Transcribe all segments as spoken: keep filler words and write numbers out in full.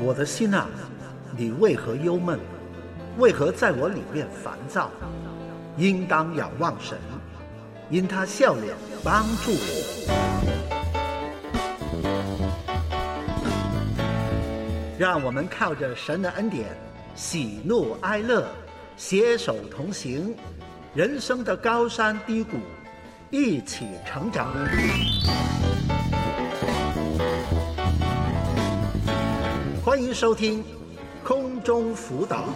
我的心啊，你为何忧闷？为何在我里面烦躁？应当仰望神，因他笑脸帮助我。让我们靠着神的恩典，喜怒哀乐，携手同行，人生的高山低谷，一起成长。欢迎收听空中辅导。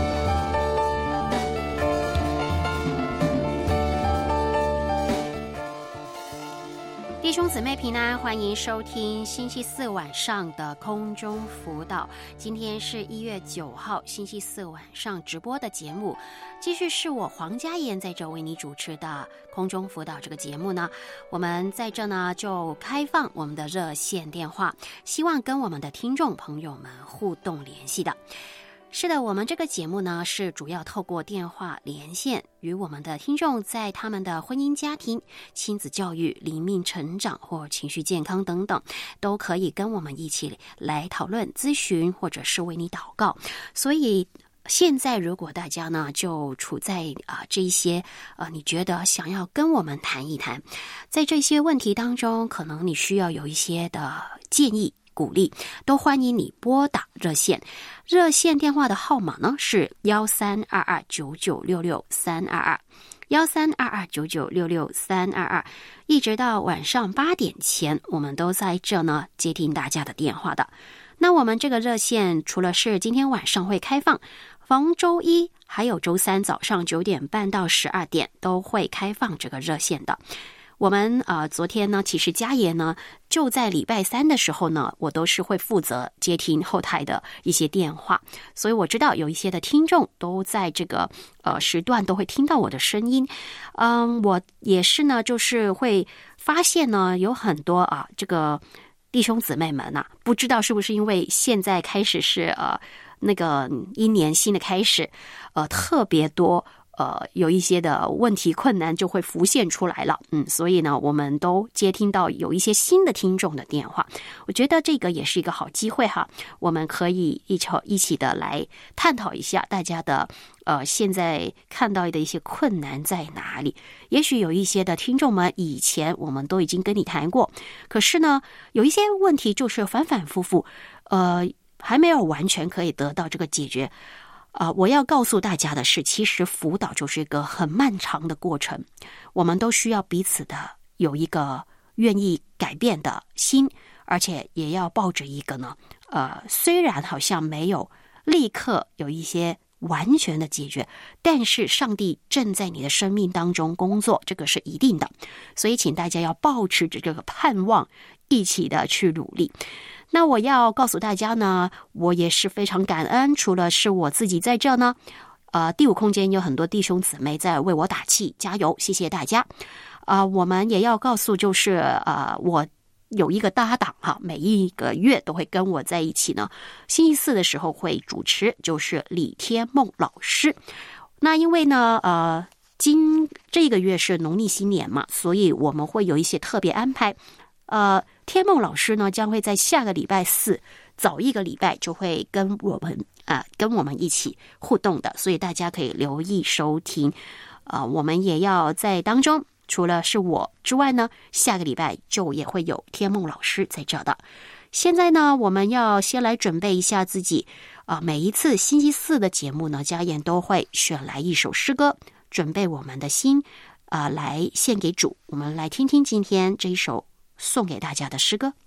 弟兄姊妹平安，欢迎收听星期四晚上的空中辅导。今天是一月九号，星期四晚上直播的节目，继续是我黄嘉妍在这为你主持的空中辅导这个节目呢。我们在这呢就开放我们的热线电话，希望跟我们的听众朋友们互动联系的。是的，我们这个节目呢是主要透过电话连线，与我们的听众在他们的婚姻家庭、亲子教育、灵命成长或情绪健康等等，都可以跟我们一起来讨论、咨询，或者是为你祷告。所以现在如果大家呢就处在啊、呃、这一些呃你觉得想要跟我们谈一谈，在这些问题当中，可能你需要有一些的建议、鼓励，都欢迎你拨打热线。热线电话的号码呢是幺三二二九九六六三二二，幺三二二九九六六三二二，一直到晚上八点前，我们都在这呢接听大家的电话的。那我们这个热线除了是今天晚上会开放，逢周一还有周三早上九点半到十二点都会开放这个热线的。我们呃昨天呢，其实嘉妍呢就在礼拜三的时候呢，我都是会负责接听后台的一些电话，所以我知道有一些的听众都在这个呃时段都会听到我的声音。嗯，我也是呢，就是会发现呢，有很多啊这个弟兄姊妹们啊，不知道是不是因为现在开始是呃那个一年新的开始，呃特别多。呃，有一些的问题困难就会浮现出来了，嗯，所以呢，我们都接听到有一些新的听众的电话，我觉得这个也是一个好机会哈，我们可以一起一起的来探讨一下大家的呃现在看到的一些困难在哪里。也许有一些的听众们以前我们都已经跟你谈过，可是呢，有一些问题就是反反复复，呃，还没有完全可以得到这个解决。啊、呃，我要告诉大家的是，其实辅导就是一个很漫长的过程，我们都需要彼此的有一个愿意改变的心，而且也要抱着一个呢，呃，虽然好像没有立刻有一些完全的解决，但是上帝正在你的生命当中工作，这个是一定的，所以请大家要抱持着这个盼望，一起的去努力。那我要告诉大家呢，我也是非常感恩，除了是我自己在这呢，呃，第五空间有很多弟兄姊妹在为我打气，加油，谢谢大家。啊、呃，我们也要告诉，就是呃，我有一个搭档哈，每一个月都会跟我在一起呢，星期四的时候会主持，就是李天梦老师。那因为呢，呃，今这个月是农历新年嘛，所以我们会有一些特别安排。呃，天梦老师呢将会在下个礼拜四早一个礼拜就会跟我们啊、呃、跟我们一起互动的，所以大家可以留意收听。呃，我们也要在当中，除了是我之外呢，下个礼拜就也会有天梦老师在这的。现在呢，我们要先来准备一下自己啊、呃，每一次星期四的节目呢，嘉妍都会选来一首诗歌，准备我们的心啊、呃，来献给主。我们来听听今天这一首送给大家的诗歌。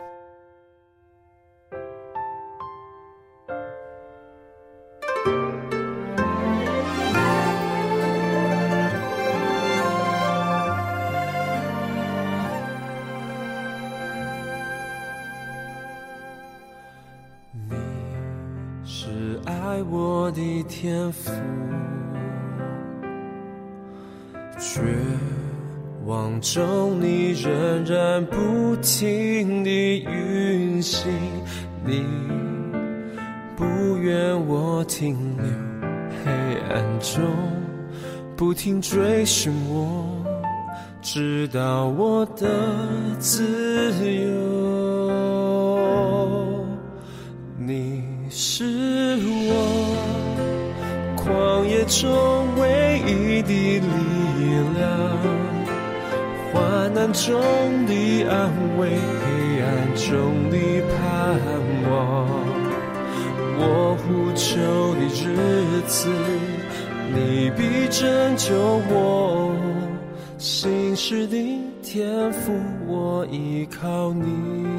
你是爱我的天父，绝望中你仍然不停地运行，你不愿我停留黑暗中，不停追寻我，直到我的自由。你中唯一的力量，患难中的安慰，黑暗中的盼望。我呼求的日子，你必拯救我。心事的天赋，我依靠你。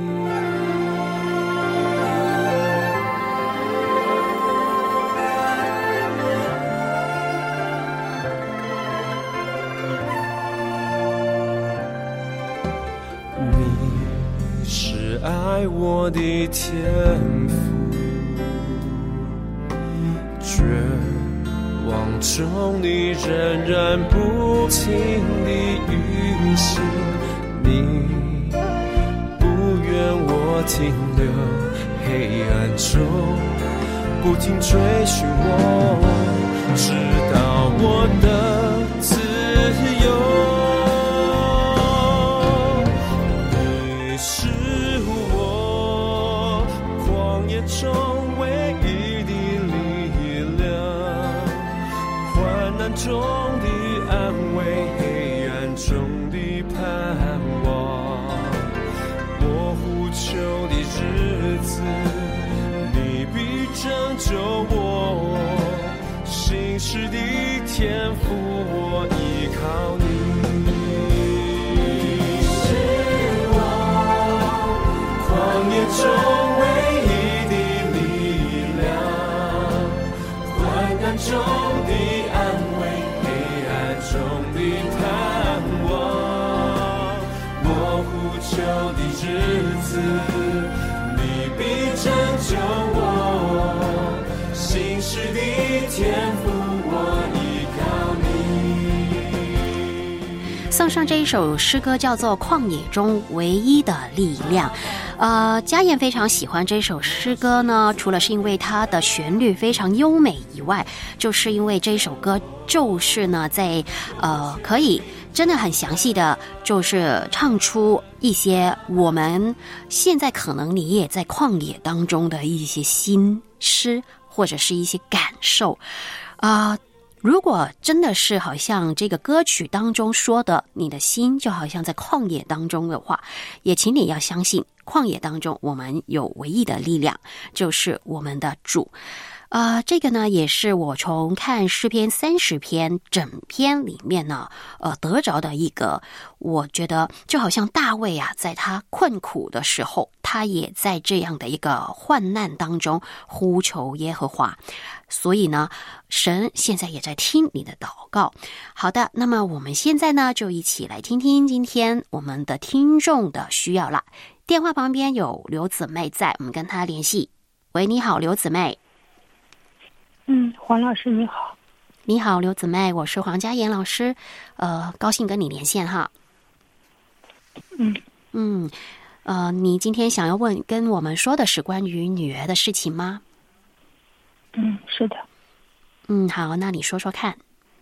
你是爱我的天赋，绝望中你仍然不停地运行，你不愿我停留黑暗中，不停追寻我，直到我的自由。你是我旷野中唯一的力量，患难中的安慰，黑暗中的盼望。我呼求的日子，你必拯救我。心事的天赋，我依靠你。是我旷野中唯一的力量，患难中的安慰，黑暗中的盼望。我呼求的日子，你必拯救我。心事的天赋，我依靠你。 送上这一首诗歌叫做《旷野中唯一的力量》。呃，嘉燕非常喜欢这首诗歌呢，除了是因为它的旋律非常优美以外，就是因为这首歌就是呢，在呃可以真的很详细的，就是唱出一些我们现在可能你也在旷野当中的一些心诗，或者是一些感受啊。呃如果真的是好像这个歌曲当中说的，你的心就好像在旷野当中的话，也请你要相信，旷野当中我们有唯一的力量，就是我们的主。呃，这个呢，也是我从看诗篇三十篇整篇里面呢，呃，得着的一个，我觉得就好像大卫啊，在他困苦的时候，他也在这样的一个患难当中呼求耶和华。所以呢，神现在也在听你的祷告。好的，那么我们现在呢，就一起来听听今天我们的听众的需要了。电话旁边有刘姊妹在，我们跟她联系。喂，你好，刘姊妹。 嗯，黄老师你好。 你好，刘姊妹，我是黄嘉妍老师，呃，高兴跟你连线哈。 嗯嗯，呃，你今天想要问跟我们说的是关于女儿的事情吗？ 嗯，是的。 嗯，好，那你说说看。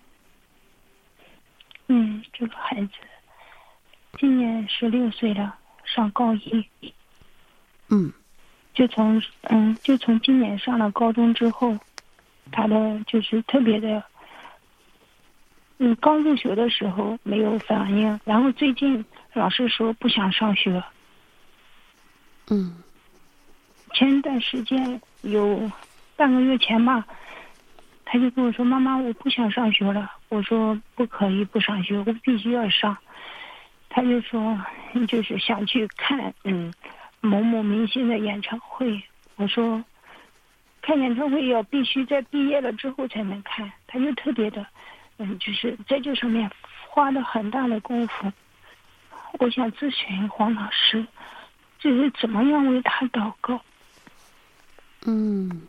嗯，这个孩子今年十六岁了，上高一。 嗯， 就从嗯，就从今年上了高中之后，他的就是特别的，嗯，刚入学的时候没有反应，然后最近老师说不想上学。 嗯， 前一段时间有半个月前吧，他就跟我说：“妈妈，我不想上学了。”我说：“不可以不上学，我必须要上。”他就说：“就是想去看嗯某某明星的演唱会。”我说：“看演唱会要必须在毕业了之后才能看。”他就特别的嗯，就是在这上面花了很大的功夫。我想咨询黄老师，就是怎么样为他祷告。 嗯，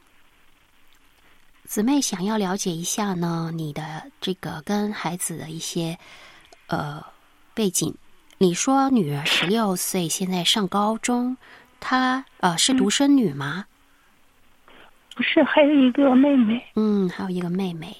姊妹想要了解一下呢，你的这个跟孩子的一些呃背景。你说女儿十六岁，现在上高中，她呃是独生女吗？ 不是，还有一个妹妹。 嗯，还有一个妹妹。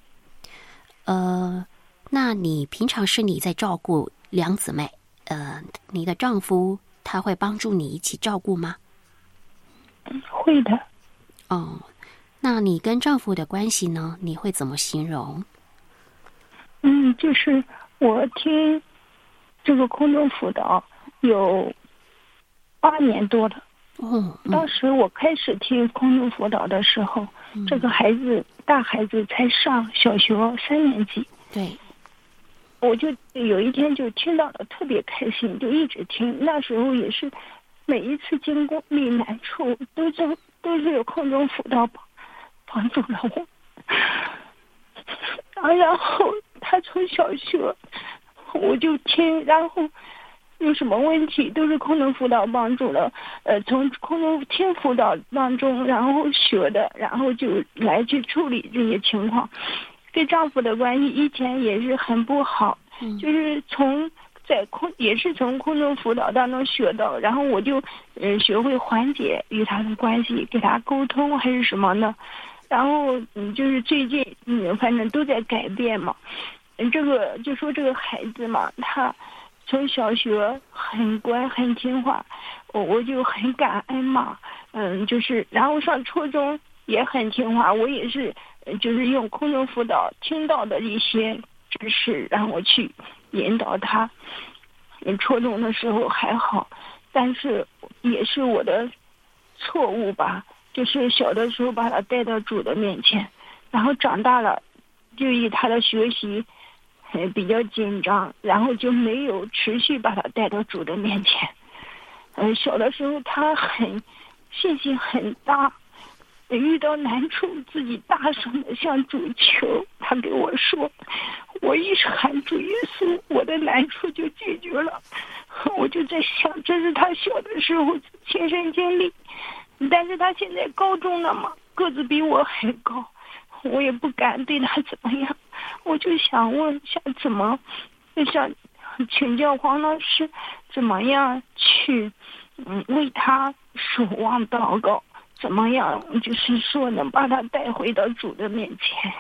呃，那你平常是你在照顾两姊妹？呃，你的丈夫他会帮助你一起照顾吗？ 会的。 哦， 那你跟丈夫的关系呢？你会怎么形容？ 嗯，就是我听这个空中辅导有八年多了。 哦，嗯、 当时我开始听空中辅导的时候， 嗯、 这个孩子大孩子才上小学三年级。 对。 我就有一天就听到了，特别开心，就一直听。那时候也是每一次经过历难处，都是都是有空中辅导帮帮助了我。然后他从小学我就听，然后有什么问题都是空中辅导帮助了。呃，从空中听辅导当中，然后学的，然后就来去处理这些情况。跟丈夫的关系以前也是很不好， 嗯、 就是从在空也是从空中辅导当中学到，然后我就嗯、呃、学会缓解与他的关系，给他沟通还是什么呢？然后嗯就是最近嗯反正都在改变嘛。嗯，这个就说这个孩子嘛，他从小学很乖很听话，我我就很感恩嘛。嗯，就是然后上初中也很听话，我也是。就是用空中辅导听到的一些知识，让我去引导他。初中的时候还好，但是也是我的错误吧。就是小的时候把他带到主的面前，然后长大了，就以他的学习比较紧张，然后就没有持续把他带到主的面前。嗯，小的时候他很信心很大。遇到难处，自己大声的向主求。他给我说，我一喊主耶稣，我的难处就解决了。我就在想，这是他小的时候亲身经历。但是他现在高中了嘛，个子比我还高，我也不敢对他怎么样。我就想问，想怎么，就想请教黄老师，怎么样去嗯为他守望祷告。怎么样？就是说，能把他带回到主的面前。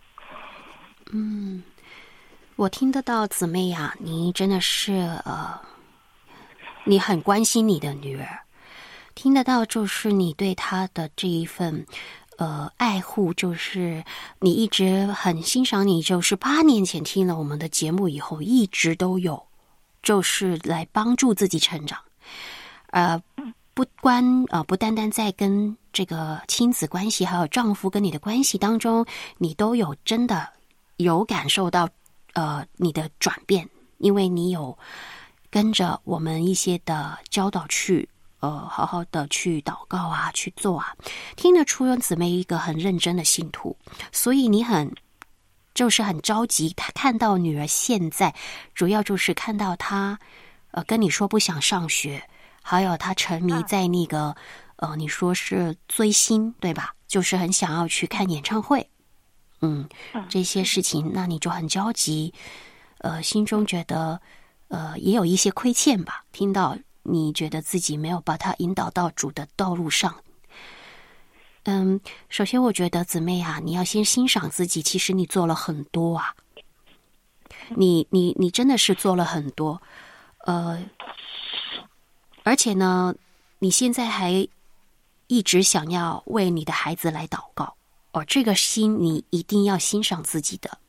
嗯，我听得到姊妹呀、啊，你真的是呃，你很关心你的女儿，听得到就是你对她的这一份呃爱护，就是你一直很欣赏你，就是八年前听了我们的节目以后，一直都有，就是来帮助自己成长，呃。不关呃，不单单在跟这个亲子关系，还有丈夫跟你的关系当中，你都有真的有感受到呃你的转变，因为你有跟着我们一些的教导去呃好好的去祷告啊，去做啊，听得出姊妹一个很认真的信徒，所以你很就是很着急，他看到女儿现在，主要就是看到她呃跟你说不想上学。还有他沉迷在那个，呃，你说是追星对吧？就是很想要去看演唱会，嗯，这些事情，那你就很焦急，呃，心中觉得，呃，也有一些亏欠吧。听到你觉得自己没有把他引导到主的道路上，嗯，首先我觉得姊妹啊，你要先欣赏自己，其实你做了很多啊，你你你真的是做了很多，呃。而且呢，你现在还一直想要为你的孩子来祷告哦，这个心你一定要欣赏自己的。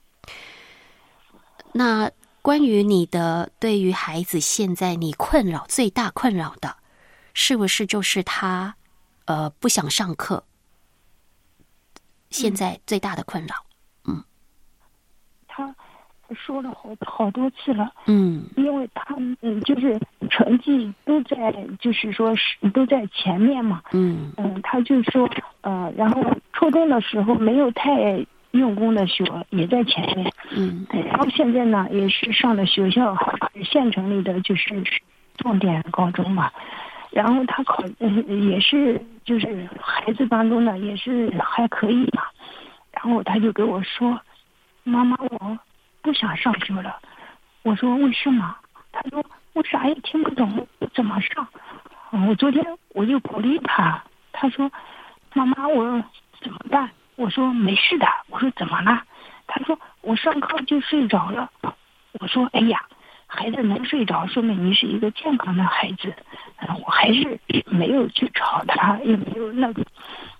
那关于你的对于孩子现在你困扰最大困扰的，是不是就是他呃不想上课？现在最大的困扰，嗯， 他说了好好多次了， 嗯， 因为他嗯就是成绩都在，就是说是都在前面嘛， 嗯嗯，他就说呃，然后初中的时候没有太用功的学，也在前面， 嗯， 然后现在呢也是上了学校县城里的就是重点高中嘛，然后他考嗯也是就是孩子当中呢也是还可以嘛，然后他就给我说，妈妈我不想上学了。我说为什么？他说我啥也听不懂，怎么上？我昨天我就鼓励他，他说妈妈我怎么办？我说没事的。我说怎么了？他说我上课就睡着了。我说哎呀，孩子能睡着说明你是一个健康的孩子。我还是没有去吵他，也没有那个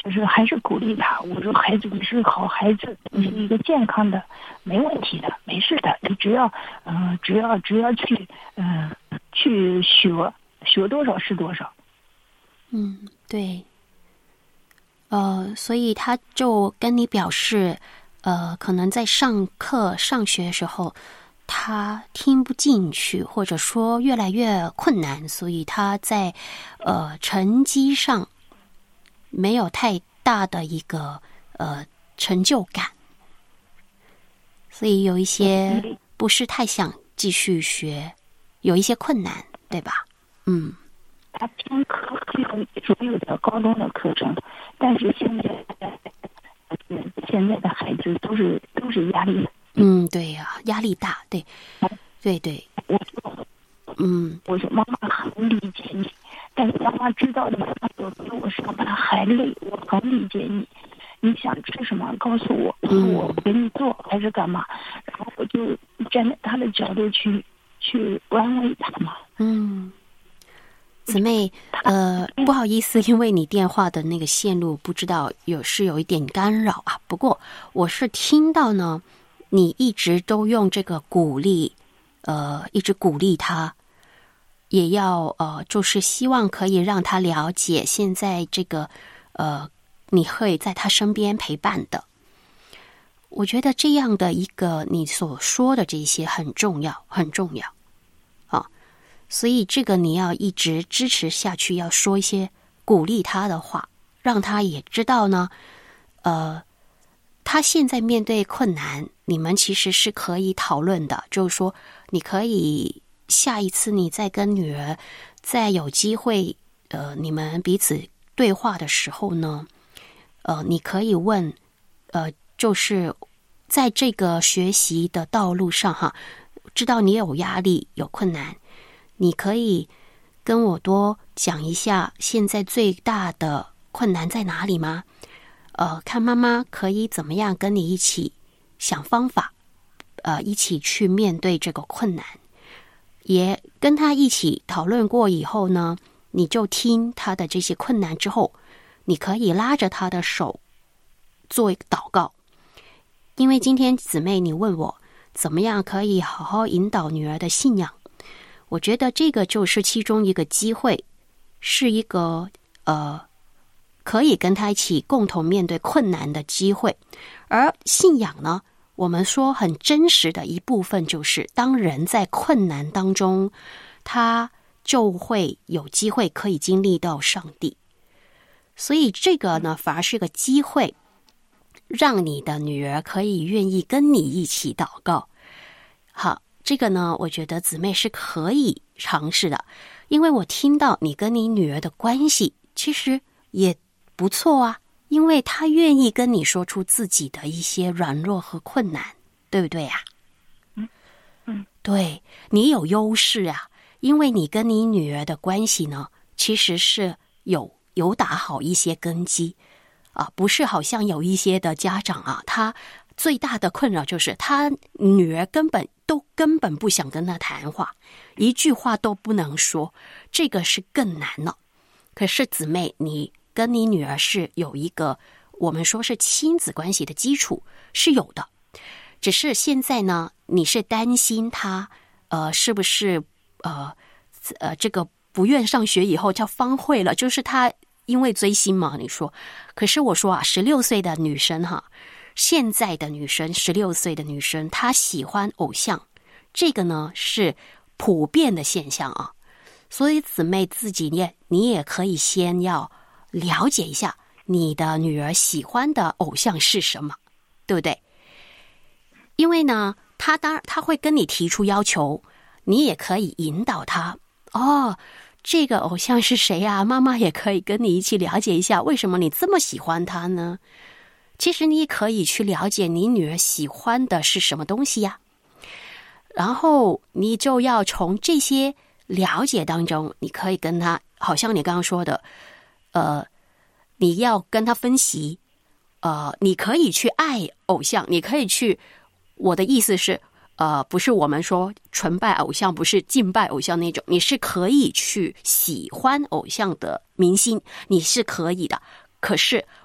就是还是鼓励他。我说孩子，你是好孩子，你是一个健康的，没问题的，没事的。你只要，嗯、呃，只要只要去，嗯、呃，去学，学多少是多少。 嗯，对。呃，所以他就跟你表示，呃，可能在上课上学的时候，他听不进去，或者说越来越困难，所以他在呃成绩上没有太大的一个呃成就感，所以有一些不是太想继续学，有一些困难，对吧？嗯。 他听课有所有的高中的课程，但是现在现在的孩子都是都是压力。 嗯，对呀、啊，压力大，对，对对。 我说， 嗯， 我说妈妈很理解你，但是妈妈知道你妈妈比我上班还累，我很理解你。你想吃什么，告诉我，我给你做还是干嘛？然后我就站在他的角度去去安慰他嘛。 嗯。姊妹，呃，不好意思，因为你电话的那个线路不知道有是有一点干扰啊。不过我是听到呢，你一直都用这个鼓励，呃，一直鼓励他，也要呃，就是希望可以让他了解现在这个呃，你会在他身边陪伴的。我觉得这样的一个你所说的这些很重要，很重要。所以这个你要一直支持下去，要说一些鼓励他的话，让他也知道呢，呃，他现在面对困难，你们其实是可以讨论的，就是说你可以下一次你再跟女儿再有机会，呃，你们彼此对话的时候呢，呃，你可以问，呃，就是在这个学习的道路上哈，知道你有压力有困难。你可以跟我多讲一下现在最大的困难在哪里吗？呃，看妈妈可以怎么样跟你一起想方法，呃，一起去面对这个困难。也跟他一起讨论过以后呢，你就听他的这些困难之后，你可以拉着他的手做一个祷告。因为今天姊妹你问我怎么样可以好好引导女儿的信仰，我觉得这个就是其中一个机会，是一个呃，可以跟他一起共同面对困难的机会。而信仰呢，我们说很真实的一部分就是，当人在困难当中，他就会有机会可以经历到上帝。所以这个呢，反而是个机会，让你的女儿可以愿意跟你一起祷告。好。这个呢，我觉得姊妹是可以尝试的，因为我听到你跟你女儿的关系其实也不错啊，因为她愿意跟你说出自己的一些软弱和困难，对不对呀？ 嗯嗯， 对，你有优势啊，因为你跟你女儿的关系呢，其实是有有打好一些根基啊，不是好像有一些的家长啊，他最大的困扰就是他女儿根本都根本不想跟他谈话，一句话都不能说，这个是更难了。可是姊妹，你跟你女儿是有一个我们说是亲子关系的基础是有的，只是现在呢，你是担心她呃是不是呃呃这个不愿上学以后叫方慧了，就是她因为追星嘛，你说。可是我说啊，十六岁的女生哈。现在的女生，十六岁的女生，她喜欢偶像，这个呢是普遍的现象啊。所以姊妹自己也你也可以先要了解一下你的女儿喜欢的偶像是什么，对不对？因为呢，她当然她会跟你提出要求，你也可以引导她。哦，这个偶像是谁啊？妈妈也可以跟你一起了解一下，为什么你这么喜欢他呢？其实你可以去了解你女儿喜欢的是什么东西呀，然后你就要从这些了解当中，你可以跟她，好像你刚刚说的，呃，你要跟她分析，呃，你可以去爱偶像，你可以去，我的意思是，呃，不是我们说纯拜偶像，不是敬拜偶像那种，你是可以去喜欢偶像的明星，你是可以的。可是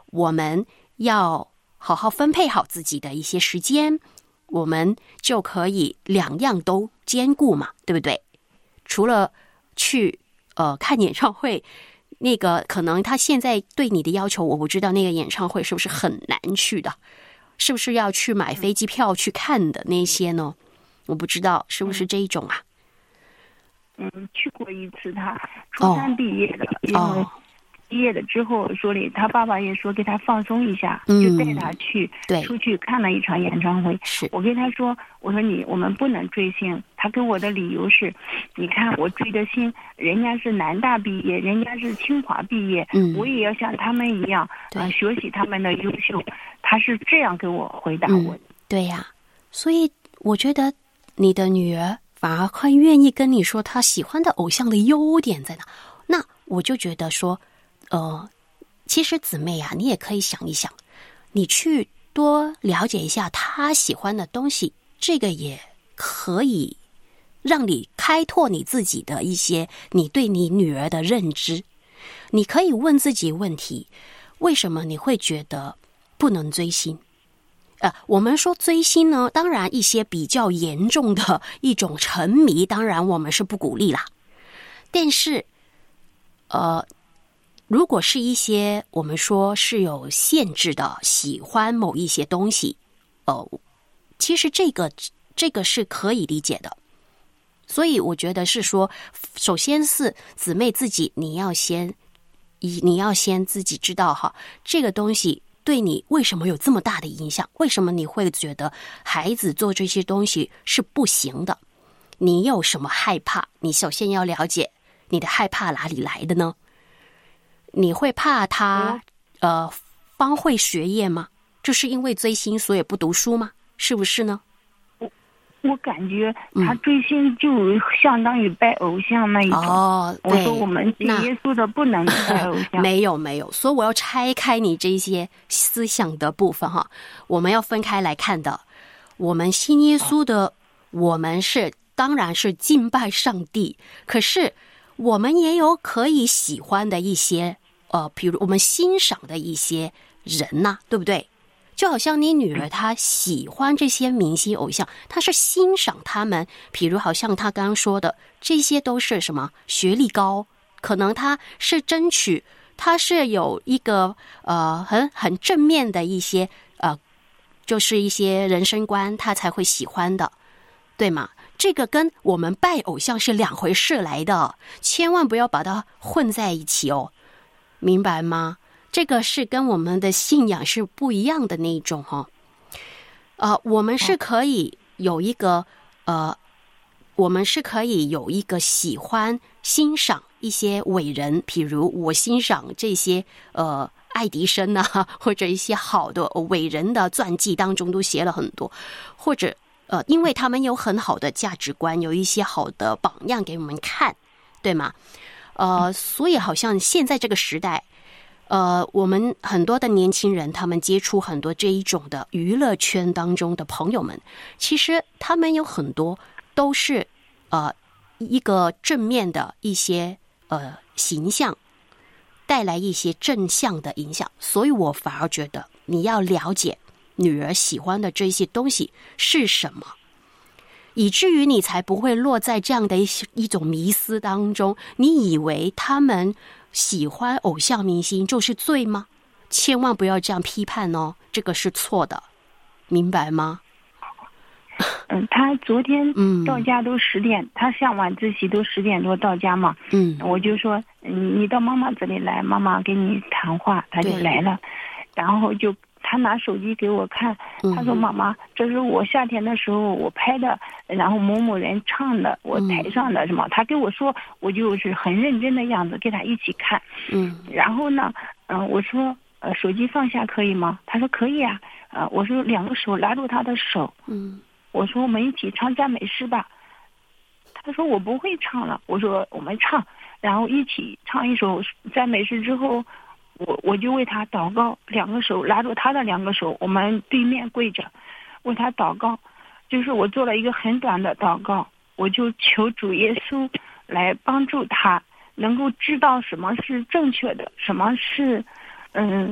我们要好好分配好自己的一些时间，我们就可以两样都兼顾嘛，对不对？除了去呃看演唱会，那个可能他现在对你的要求，我不知道那个演唱会是不是很难去的，是不是要去买飞机票去看的那些呢？我不知道是不是这一种啊？ 嗯，去过一次他，他初三毕业的，因为、哦。毕业了之后，说里他爸爸也说给他放松一下，嗯、就带他去出去看了一场演唱会。我跟他说，我说你我们不能追星。他给我的理由是，你看我追的星，人家是南大毕业，人家是清华毕业，嗯、我也要像他们一样，呃，学习他们的优秀。他是这样给我回答我的。嗯、 对呀、啊，所以我觉得你的女儿反而会愿意跟你说她喜欢的偶像的优点在哪。那我就觉得说。呃，其实姊妹啊，你也可以想一想，你去多了解一下他喜欢的东西，这个也可以让你开拓你自己的一些你对你女儿的认知。你可以问自己问题，为什么你会觉得不能追星？呃，我们说追星呢，当然一些比较严重的一种沉迷，当然我们是不鼓励啦。但是，呃。如果是一些我们说是有限制的，喜欢某一些东西，呃，其实这个这个是可以理解的。所以我觉得是说，首先是姊妹自己，你要先，你要先自己知道哈，这个东西对你为什么有这么大的影响？为什么你会觉得孩子做这些东西是不行的？你有什么害怕？你首先要了解你的害怕哪里来的呢？你会怕他呃荒废学业吗？就是因为追星所以不读书吗？是不是呢？ 我我感觉他追星就相当于拜偶像那一种。哦，我说我们信耶稣的不能拜偶像。 没有没有，所以我要拆开你这些思想的部分哈，我们要分开来看的。我们信耶稣的，我们是当然是敬拜上帝，可是我们也有可以喜欢的一些呃，比如我们欣赏的一些人呐、啊，对不对？就好像你女儿她喜欢这些明星偶像，她是欣赏他们，比如好像她刚刚说的，这些都是什么学历高，可能她是争取，她是有一个呃很很正面的一些呃，就是一些人生观，她才会喜欢的，对吗？这个跟我们拜偶像是两回事来的，千万不要把它混在一起哦，明白吗？这个是跟我们的信仰是不一样的那一种哈、哦。呃，我们是可以有一个呃，我们是可以有一个喜欢欣赏一些伟人，比如我欣赏这些呃爱迪生啊，或者一些好的伟人的传记当中都写了很多，或者。呃，因为他们有很好的价值观，有一些好的榜样给我们看，对吗？呃，所以好像现在这个时代，呃，我们很多的年轻人，他们接触很多这一种的娱乐圈当中的朋友们，其实他们有很多都是呃一个正面的一些呃形象，带来一些正向的影响，所以我反而觉得你要了解。女儿喜欢的这些东西是什么，以至于你才不会落在这样的一一种迷思当中。你以为他们喜欢偶像明星就是罪吗？千万不要这样批判哦，这个是错的，明白吗？ 嗯，他昨天到家都十点，嗯、他上晚自习都十点多到家嘛。嗯，我就说，嗯，你到妈妈这里来，妈妈跟你谈话，他就来了，然后就。他拿手机给我看，他说：“妈妈，这是我夏天的时候我拍的，然后某某人唱的，我台上的什么。”他跟我说，我就是很认真的样子，跟他一起看。嗯，然后呢，嗯、呃，我说，呃，手机放下可以吗？他说可以啊。呃，我说两个手拉住他的手。嗯，我说我们一起唱赞美诗吧。他说我不会唱了。我说我们唱，然后一起唱一首赞美诗之后。我我就为他祷告，两个手拉住他的两个手，我们对面跪着，为他祷告。就是我做了一个很短的祷告，我就求主耶稣来帮助他，能够知道什么是正确的，什么是嗯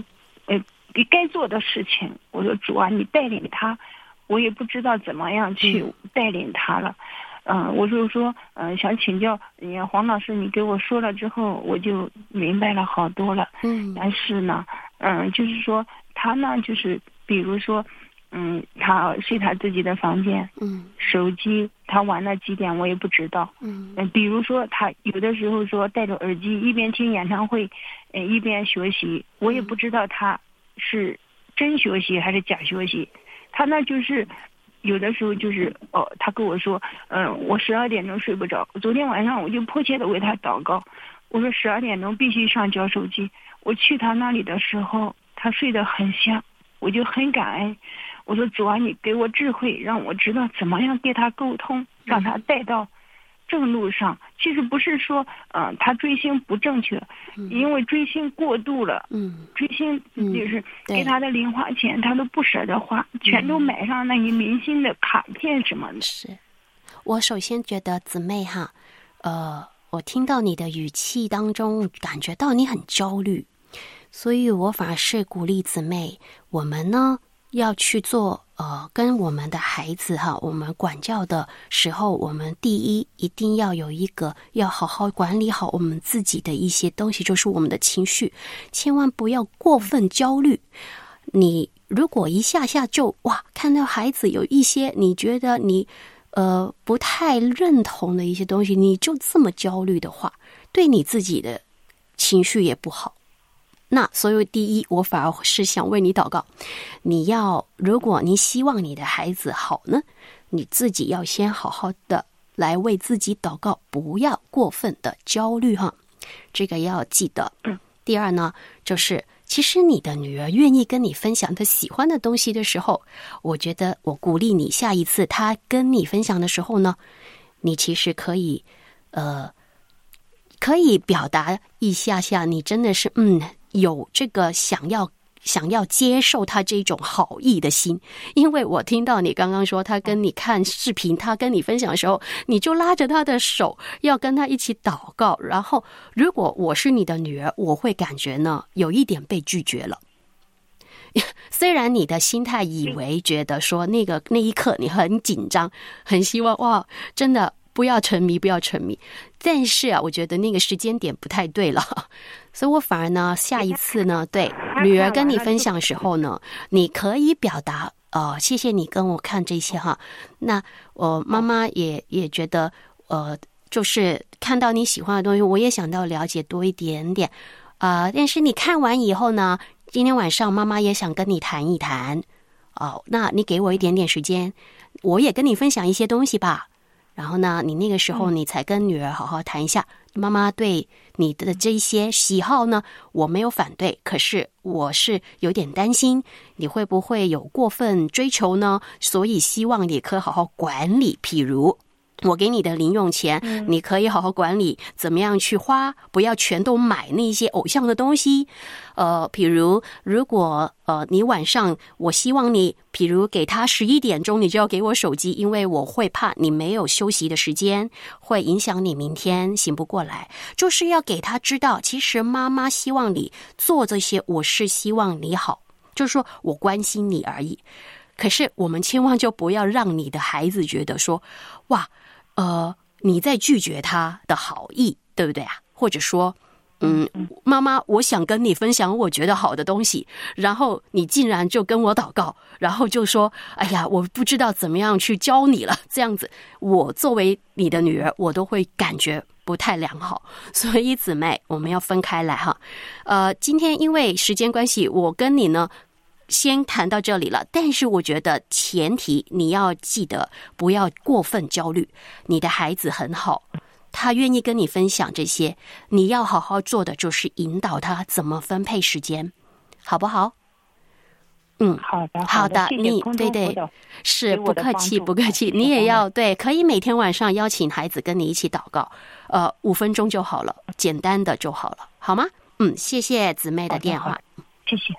呃该做的事情。我说主啊，你带领他，我也不知道怎么样去带领他了。嗯、呃，我就说，嗯、呃，想请教你黄老师，你给我说了之后，我就明白了好多了。 嗯， 但是呢，嗯、呃，就是说他呢，就是比如说。嗯，他睡他自己的房间， 嗯， 手机他玩到几点我也不知道， 嗯， 呃、比如说他有的时候说戴着耳机一边听演唱会，呃，一边学习，我也不知道他是真学习还是假学习，他那就是有的时候就是哦，他跟我说，嗯、呃，我十二点钟睡不着，昨天晚上我就迫切的为他祷告，我说十二点钟必须上交手机，我去他那里的时候，他睡得很香，我就很感恩。我说主啊，你给我智慧，让我知道怎么样跟他沟通，让他带到正路上。其实不是说，嗯、呃，他追星不正确，嗯、因为追星过度了，嗯，追星就是给他的零花钱，他都不舍得花，嗯、全都买上那些明星的卡片什么的。 是，我首先觉得姊妹哈，呃，我听到你的语气当中，感觉到你很焦虑，所以我反而是鼓励姊妹，我们呢。要去做呃，跟我们的孩子哈，我们管教的时候，我们第一一定要有一个要好好管理好我们自己的一些东西，就是我们的情绪，千万不要过分焦虑。你如果一下下就哇，看到孩子有一些你觉得你呃不太认同的一些东西，你就这么焦虑的话，对你自己的情绪也不好。那所以第一，我反而是想为你祷告。你要，如果你希望你的孩子好呢，你自己要先好好的来为自己祷告，不要过分的焦虑哈，这个要记得。第二呢，就是其实你的女儿愿意跟你分享她喜欢的东西的时候，我觉得我鼓励你，下一次她跟你分享的时候呢，你其实可以，呃，可以表达一下下，你真的是嗯。有这个想要想要接受他这种好意的心，因为我听到你刚刚说他跟你看视频，他跟你分享的时候，你就拉着他的手要跟他一起祷告，然后如果我是你的女儿，我会感觉呢有一点被拒绝了。虽然你的心态以为觉得说那个那一刻你很紧张，很希望哇真的不要沉迷不要沉迷，但是啊我觉得那个时间点不太对了，所以我反而呢下一次呢对女儿跟你分享的时候呢，你可以表达呃谢谢你跟我看这些哈，那我、呃、妈妈也也觉得呃就是看到你喜欢的东西，我也想到了解多一点点呃但是你看完以后呢，今天晚上妈妈也想跟你谈一谈哦，那你给我一点点时间，我也跟你分享一些东西吧。然后呢，你那个时候你才跟女儿好好谈一下，嗯、妈妈对你的这些喜好呢，我没有反对，可是我是有点担心你会不会有过分追求呢？所以希望你可以好好管理，譬如我给你的零用钱、嗯、你可以好好管理怎么样去花，不要全都买那些偶像的东西。呃，譬如如果呃你晚上，我希望你譬如给他十一点钟你就要给我手机，因为我会怕你没有休息的时间，会影响你明天醒不过来。就是要给他知道，其实妈妈希望你做这些，我是希望你好，就是说我关心你而已。可是我们千万就不要让你的孩子觉得说哇呃，你在拒绝他的好意，对不对啊？或者说嗯，妈妈我想跟你分享我觉得好的东西，然后你竟然就跟我祷告，然后就说哎呀我不知道怎么样去教你了，这样子我作为你的女儿我都会感觉不太良好。所以姊妹我们要分开来哈。呃，今天因为时间关系，我跟你呢先谈到这里了，但是我觉得前提你要记得不要过分焦虑，你的孩子很好，他愿意跟你分享这些，你要好好做的就是引导他怎么分配时间，好不好？嗯， 好的， 好的， 谢谢你对对，是不客气不客气，你也要对，可以每天晚上邀请孩子跟你一起祷告，呃，五分钟就好了，简单的就好了，好吗？嗯，谢谢姊妹的电话， 谢谢。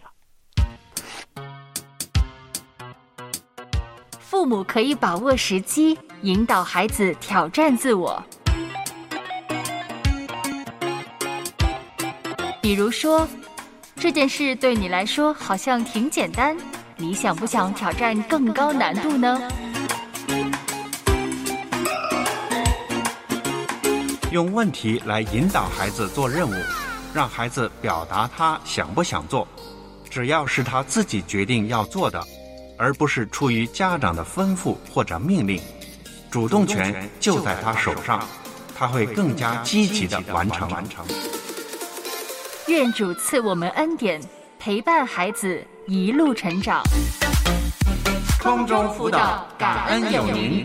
父母可以把握时机，引导孩子挑战自我。比如说， 这件事对你来说好像挺简单，你想不想挑战更高难度呢？ 用问题来引导孩子做任务，让孩子表达他想不想做，只要是他自己决定要做的，而不是出于家长的吩咐或者命令，主动权就在他手上，他会更加积极地完成。 愿主赐我们恩典，陪伴孩子一路成长。 空中辅导，感恩有您。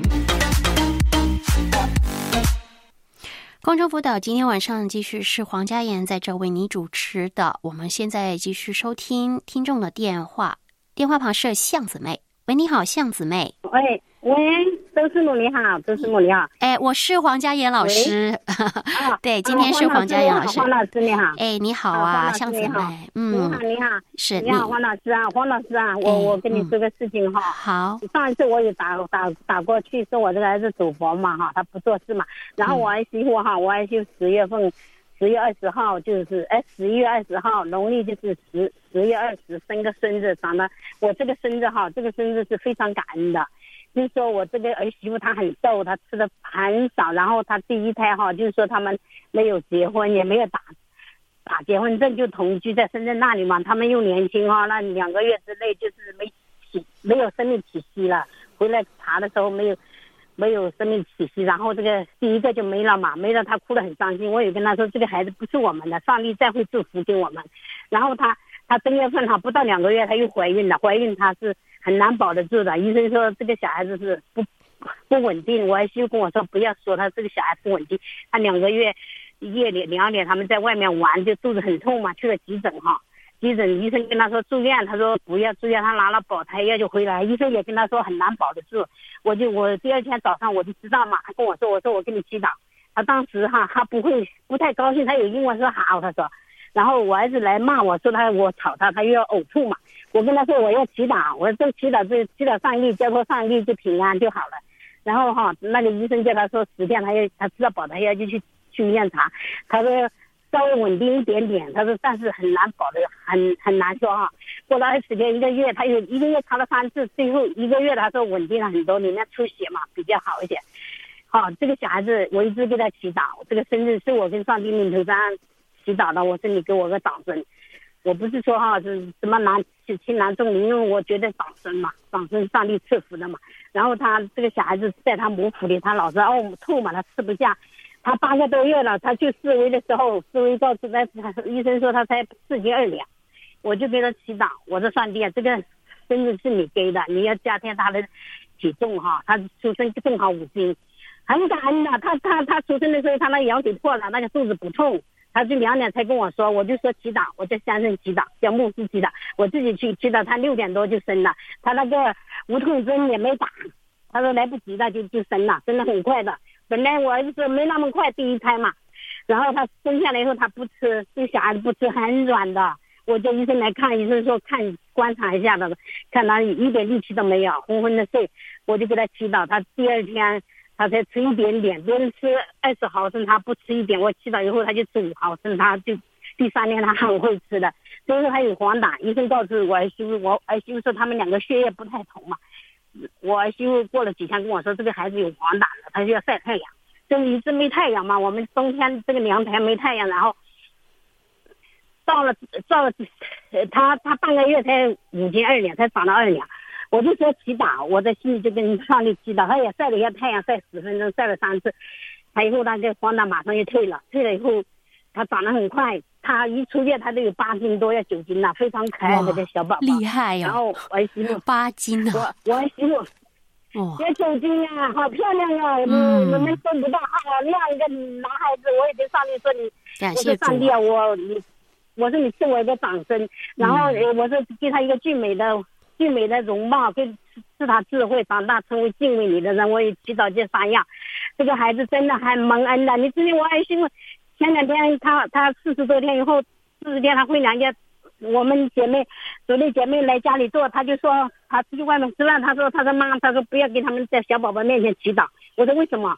空中辅导今天晚上继续是黄嘉妍在这为你主持的，我们现在继续收听听众的电话，电话旁是向姊妹。喂，你好，向姊妹。 喂喂，周师母你好，周师母你好。 哎，我是黄嘉妍老师。啊、对，今天是黄嘉妍老师。 黄老师你好。 哎，你好啊，向姊妹。 嗯，你好你好。 是你好，黄老师啊，黄老师啊，我、哎、我跟你说个事情哈。 好。 上一次我也打打打过去，说我这个儿子赌博嘛哈，他不做事嘛，然后我儿媳妇哈，我儿媳妇十月份。十月二十号就是哎，十一月二十号，农历就是十十月二十生个孙子，长得我这个孙子哈，这个孙子是非常感恩的。就是说我这个儿媳妇她很瘦，她吃的很少，然后她第一胎哈，就是说他们没有结婚，也没有打打结婚证，就同居在深圳那里嘛。他们又年轻哈，那两个月之内就是没起没有生命体息了，回来查的时候没有。没有生命体息，然后这个第一个就没了嘛，没了，他哭得很伤心。我也跟他说，这个孩子不是我们的，上帝再会祝福给我们。然后他他正月份哈不到两个月他又怀孕了，怀孕他是很难保得住的。医生说这个小孩子是不不稳定，我儿媳妇跟我说不要说他这个小孩不稳定，他两个月夜里两点他们在外面玩，就肚子很痛嘛，去了急诊哈。急诊医生跟他说住院，他说不要住院，他拿了保胎药就回来。医生也跟他说很难保得住。我就我第二天早上我就知道嘛，他跟我说，我说我给你祈祷。他当时哈他不会不太高兴，他有英文说好，他说。然后我儿子来骂我说他我吵他，他又要呕吐嘛。我跟他说我要祈祷，我说祈祷这祈祷上帝，交托上帝就平安就好了。然后哈那个医生叫他说十天，他要他知道保胎药就去去医院查，他说。稍微稳定一点点，他说但是很难保的，很很难说哈。过了二十天一个月，他有一个月查了三次，最后一个月他说稳定了很多，里面出血嘛比较好一点。好，这个小孩子我一直给他祈祷，这个生日是我跟上帝领头上祈祷的，我说你给我个掌声。我不是说哈是什么难轻难重，因为我觉得掌声嘛，掌声上帝赐福的嘛。然后他这个小孩子在他母腹里，他老是哦吐嘛，他吃不下。他八个多月了，他去示威的时候，示威告诉他，医生说他才四斤二两，我就给他祈祷，我说上帝啊，这个生日是你给的，你要加添他的体重哈，他出生正好五斤，很感恩的。他他他出生的时候，他那羊水破了，那个肚子不痛，他就两点才跟我说，我就说祈祷，我在乡镇祈祷，叫牧师祈祷，我自己去祈祷，他六点多就生了，他那个无痛针也没打，他说来不及了就就生了，生得很快的。本来我儿子说没那么快，第一胎嘛，然后他生下来以后他不吃，这个小孩子不吃，很软的。我叫医生来看，医生说看观察一下的，看他一点力气都没有，昏昏的睡。我就给他祈祷，他第二天他才吃一点点，别人吃二十毫升，他不吃一点。我祈祷以后他就吃五毫升，他就第三天他很会吃的。最后还有黄疸，医生告诉我儿媳妇，我儿媳妇说他们两个血液不太同嘛。我儿媳妇过了几天跟我说，这个孩子有黄疸了，他就要晒太阳。就一直没太阳嘛，我们冬天这个凉台没太阳，然后到了到了他他半个月才五斤二两，才长了二两。我就说祈祷，我在心里就跟上帝祈祷，他也晒了一下太阳，晒十分钟，晒了三次。他以后他这黄疸马上就退了，退了以后他长得很快，他一出院他都有八斤多，要九斤了，非常可爱的这小宝宝， 厉害呀！ 然后我儿媳妇八斤啊， 我我儿媳妇。 哦， 有九斤啊，好漂亮啊！嗯，我们说不到好那样一个男孩子，我也跟上帝说你， 感谢我说上帝啊，我你，我说你赐我一个掌声，然后、嗯、我说给他一个俊美的、俊美的容貌，跟赐他智慧，长大成为敬畏你的人。我也祈祷这三样，这个孩子真的还蒙恩的。你知道我儿媳妇前两天他他四十多天以后，四十天他回娘家。我们姐妹姊妹姐妹来家里做，他就说他出去外面吃饭，他说他说妈，他说不要给他们在小宝宝面前祈祷。我说为什么？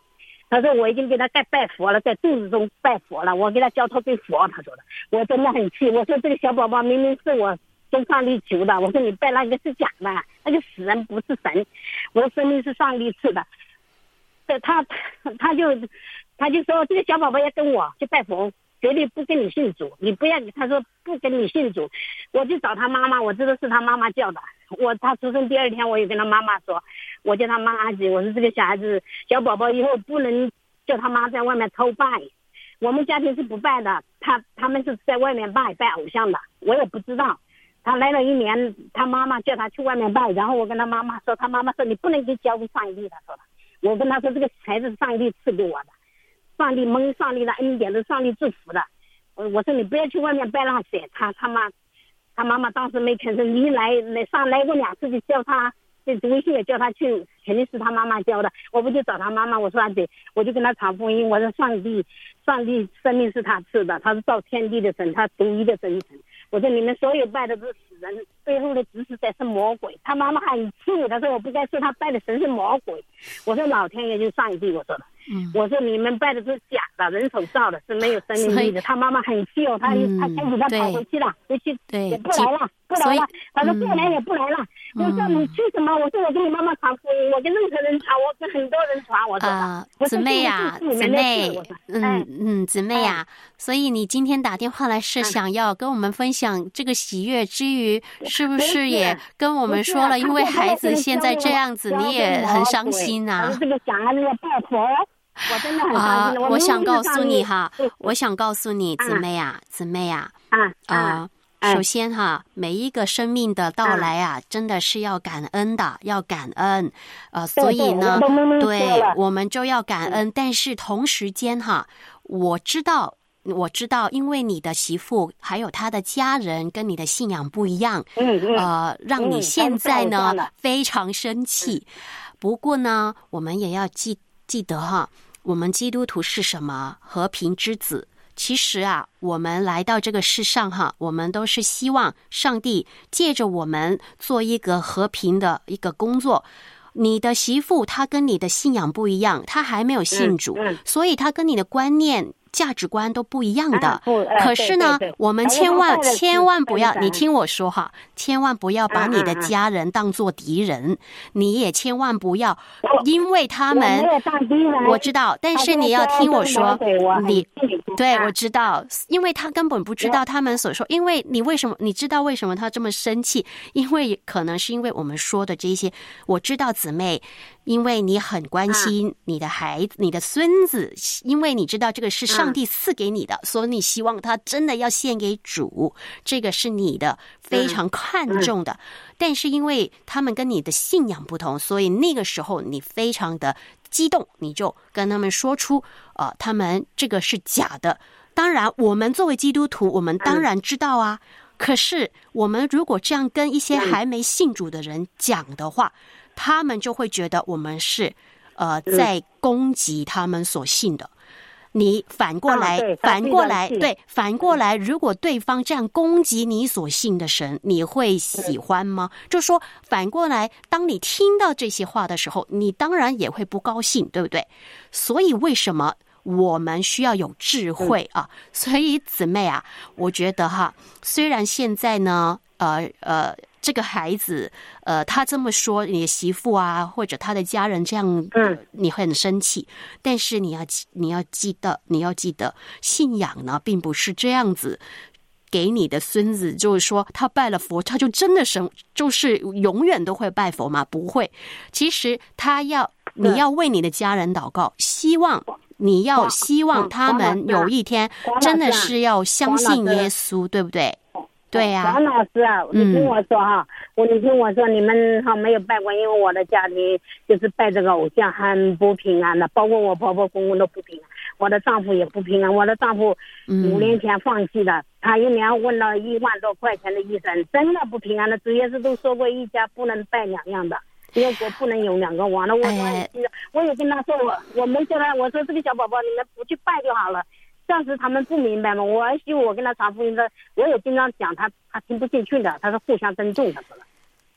他说我已经给他盖拜佛了，在肚子中拜佛了，我给他交托给佛。他说的，我真的很气。我说这个小宝宝明明是我跟上帝求的，我说你拜那个是假的，那个死人不是神，我的生命是上帝赐的。他他就他就说这个小宝宝要跟我去拜佛，绝对不跟你信主，你不要，他说不跟你信主。我就找他妈妈，我知道是他妈妈叫的。我他出生第二天，我也跟他妈妈说，我叫他妈阿姐，我说这个小孩子小宝宝以后不能叫他妈在外面偷拜，我们家庭是不拜的，他他们是在外面拜拜偶像的，我也不知道。他来了一年，他妈妈叫他去外面拜，然后我跟他妈妈说，他妈妈说你不能给交给上帝，他说的。我跟他说这个孩子是上帝赐给我的，上帝蒙上帝的恩典，是上帝祝福的。我我说你不要去外面拜那些，他他妈他妈妈当时没吭声，你来来上来过两次就叫他，这微信也叫他去，肯定是他妈妈教的。我不就找他妈妈，我说啊对，我就跟他传福音，我说上帝上帝生命是他赐的，他是造天地的神，他独一的真神。我说你们所有拜的都是死人，背后的指使在是魔鬼。他妈妈很气，他说我不该说他拜的神是魔鬼。我说老天爷就是上帝，我说的。嗯，我说你们拜的都是假的，人手造的，是没有生命力的。他妈妈很气哦，他、嗯、他开始他跑回去了，回去也不来了，不来了。他说不来也不来了。嗯、我说你去什么？我说我跟你妈妈传福音，我跟任何人传，我跟很多人传。我说啊，姊妹呀，姊妹，嗯嗯，姊妹呀、啊，所以你今天打电话来是想要跟我们分享这个喜悦之余，是不是也跟我们说了？因为孩子现在这样子，你也很伤心啊。 这个小孩子要拜佛。我真的很啊！我想告诉你哈，我想告诉你，姊妹啊，姊妹啊， 啊啊！首先哈，每一个生命的到来啊，真的是要感恩的，要感恩。呃，所以呢，对，我们就要感恩。但是同时间哈，我知道。我知道，因为你的媳妇还有她的家人跟你的信仰不一样， 嗯嗯， 呃，让你现在呢、嗯、非常生气。不过呢，我们也要记记得哈，我们基督徒是什么？和平之子。其实啊，我们来到这个世上哈，我们都是希望上帝借着我们做一个和平的一个工作。你的媳妇她跟你的信仰不一样，她还没有信主， 嗯嗯、 所以她跟你的观念价值观都不一样的。 啊呃、 可是呢， 对对对我们千万千万不要，你听我说哈，千万不要把你的家人当作敌人，啊、你也千万不要因为他们，我, 我知道，但是你要听我说，我你对我知道，因为他根本不知道他们所说，因为你为什么你知道为什么他这么生气？因为可能是因为我们说的这些，我知道姊妹。因为你很关心你的孩子、啊、你的孙子，因为你知道这个是上帝赐给你的、嗯、所以你希望他真的要献给主，这个是你的非常看重的、嗯嗯、但是因为他们跟你的信仰不同，所以那个时候你非常的激动，你就跟他们说出呃，他们这个是假的。当然我们作为基督徒，我们当然知道啊、嗯、可是我们如果这样跟一些还没信主的人讲的话、嗯，他们就会觉得我们是，呃，在攻击他们所信的。你反过来， 啊、 反过来，对，反过来，如果对方这样攻击你所信的神，你会喜欢吗？就说反过来，当你听到这些话的时候，你当然也会不高兴，对不对？所以为什么我们需要有智慧啊？所以姊妹啊，我觉得哈，虽然现在呢，呃呃。这个孩子，呃，他这么说，你的媳妇啊，或者他的家人这样， 嗯， 你会很生气。但是你要你要记得，你要记得，信仰呢，并不是这样子给你的孙子，就是说他拜了佛，他就真的神，就是永远都会拜佛吗？不会。其实他要，你要为你的家人祷告，希望你要希望他们有一天真的是要相信耶稣，对不对？对呀、啊， 王老师啊，你听我说哈，我、嗯、你听我说，你们哈没有拜过，因为我的家庭就是拜这个偶像，很不平安的，包括我婆婆公公都不平安，我的丈夫也不平安。我的丈夫五年前放弃了，嗯、他一年问了一万多块钱的医生，真的不平安的。主耶稣都说过，一家不能拜两样的，因为我不能有两个王的。我说、哎，我也跟他说，我我没叫他，我说这个小宝宝你们不去拜就好了。当时他们不明白嘛，我儿媳妇我跟他传福音的，我也经常讲，他他听不进去的，他是互相尊重，他说了。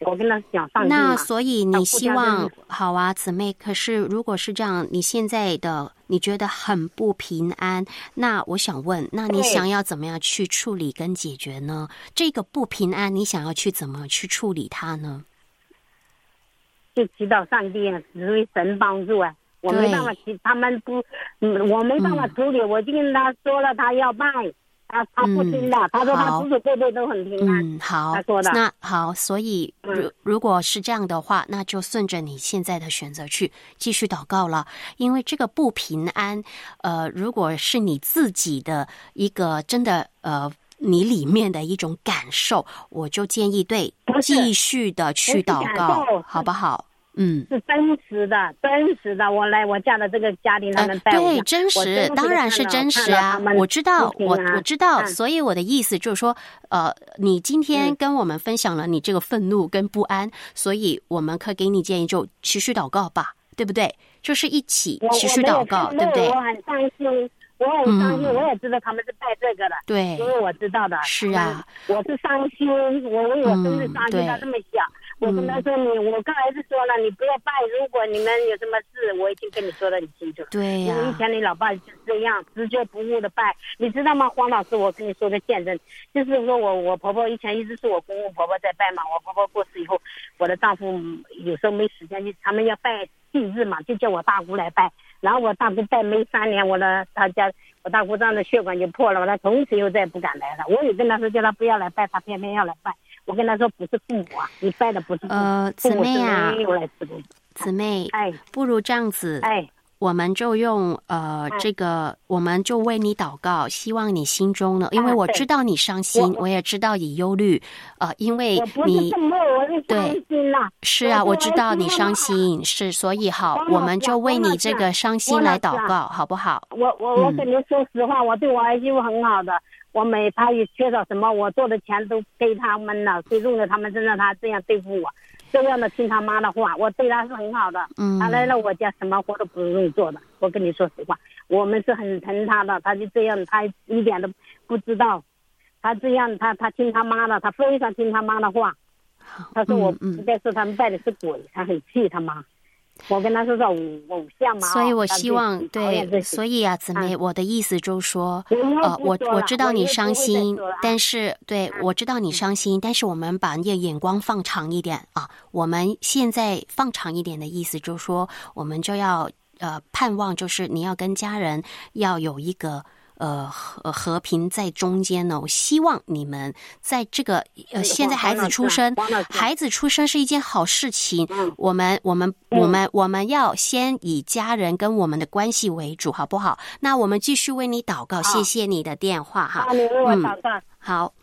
我跟他讲上进嘛。 那所以你希望好啊，姊妹。可是如果是这样，你现在的你觉得很不平安，那我想问，那你想要怎么样去处理跟解决呢？这个不平安，你想要去怎么去处理它呢？ 就祈祷上帝啊，只为神帮助啊。我没办法，他们不，嗯，我没办法处理。嗯、我就跟他说了，他要拜。他他不听的，嗯、他说他祖祖辈辈都很平安。 嗯，好， 他说的。 那好，所以如如果是这样的话，那就顺着你现在的选择去继续祷告了。因为这个不平安，呃，如果是你自己的一个真的呃，你里面的一种感受，我就建议对继续的去祷告，好不好？嗯， 是真实的，真实的。我来我嫁的这个家庭，他们带我、 呃、对，真实，当然是真实啊。我知道，我我知道，所以我的意思就是说，呃，你今天跟我们分享了你这个愤怒跟不安，嗯、所以我们可以给你建议，就持续祷告吧，对不对？就是一起持续祷告，对不对？ 我很伤心。我很伤心、嗯，我也知道他们是拜这个的， 对， 因为我知道的。 是啊， 我是伤心，我为我真是伤心。他这么想，我跟他说你，我刚才是说了，你不要拜。如果你们有什么事，我已经跟你说得很清楚了。 对呀、啊， 以前你老爸就是这样直接不误的拜，你知道吗？黄老师，我跟你说个见证，就是说我我婆婆以前一直是我公公婆婆在拜嘛，我婆婆过世以后，我的丈夫有时候没时间去，他们要拜忌日嘛，就叫我大姑来拜。然后我大姑拜没三年，我的他家我大姑丈的血管就破了，我他从此又再也不敢来了。我也跟他说叫他不要来拜，他偏偏要来拜。我跟他说不是父母啊，你拜的不是父母。 呃，姊妹啊，姊妹， 哎， 不如这样子， 哎。 我们就用呃、嗯、这个，我们就为你祷告，希望你心中呢，因为我知道你伤心，我, 我也知道你忧虑，呃，因为你对是啊，我知道你伤心，是所以好，我们就为你这个伤心来祷告，好不好？ 我我我跟你说实话，嗯、我对我儿媳妇很好的，我每他也缺少什么，我做的钱都给他们了，都用在他们身上，他这样对付我。这样的听他妈的话，我对他是很好的。嗯，他来了我家，什么活都不用做的。我跟你说实话，我们是很疼他的。他就这样，他一点都不知道。他这样，他他听他妈的，他非常听他妈的话。他说我不该说他们拜的是鬼，他很气他妈。我跟他说是偶偶像嘛， 所以我希望对，所以啊，姊妹，我的意思就是说，呃，我我知道你伤心，但是对我知道你伤心，但是我们把那眼光放长一点啊，我们现在放长一点的意思就是说，我们就要呃盼望，就是你要跟家人要有一个。呃和和平在中间呢，我希望你们在这个呃，现在孩子出生，孩子出生是一件好事情。嗯、我们我们我们我们要先以家人跟我们的关系为主，好不好？那我们继续为你祷告，谢谢你的电话哈。 好，你为我祷告。 嗯，好。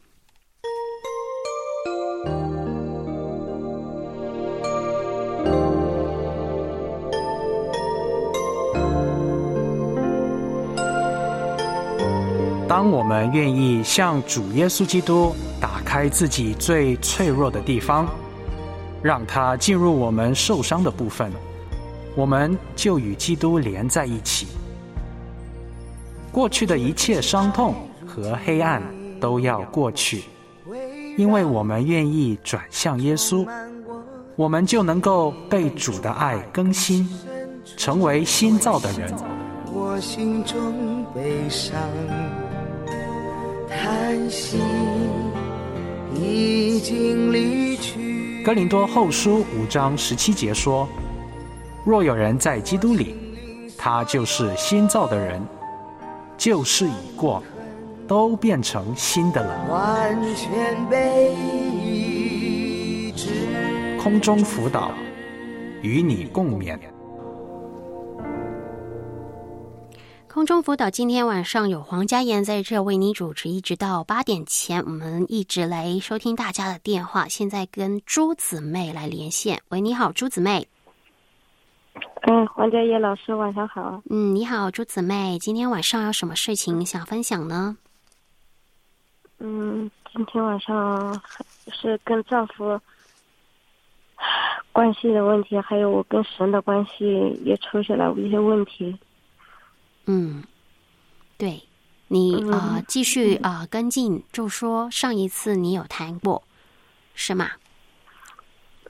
当我们愿意向主耶稣基督打开自己最脆弱的地方，让他进入我们受伤的部分，我们就与基督连在一起。过去的一切伤痛和黑暗都要过去，因为我们愿意转向耶稣，我们就能够被主的爱更新，成为新造的人。 我心中悲伤叹息已经离去。 哥林多后书五章十七节说，若有人在基督里，他就是新造的人，旧事已过，都变成新的了。 完全被医治。 空中辅导，与你共勉。 空中辅导今天晚上有黄家妍在这为你主持，一直到八点前，我们一直来收听大家的电话。现在跟朱姊妹来连线。喂，你好，朱姊妹。 嗯，黄家妍老师晚上好。 嗯，你好，朱姊妹，今天晚上有什么事情想分享呢？ 嗯，今天晚上是跟丈夫关系的问题，还有我跟神的关系也出现了一些问题。 嗯，对，你啊、呃、继续啊、呃、跟进，就说上一次你有谈过，是吗？